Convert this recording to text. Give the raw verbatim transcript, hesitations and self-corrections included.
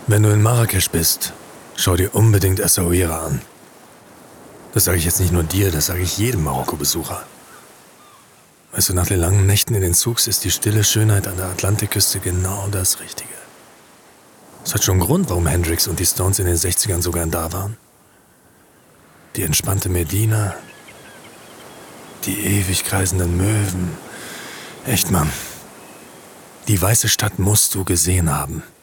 Wenn du in Marrakesch bist, schau dir unbedingt Essaouira an. Das sage ich jetzt nicht nur dir, das sage ich jedem Marokko-Besucher. Weißt du, nach den langen Nächten in den Souks ist die stille Schönheit an der Atlantikküste genau das Richtige. Es hat schon einen Grund, warum Hendrix und die Stones in den sechzigern so gern da waren. Die entspannte Medina, die ewig kreisenden Möwen. Echt, Mann. Die weiße Stadt musst du gesehen haben.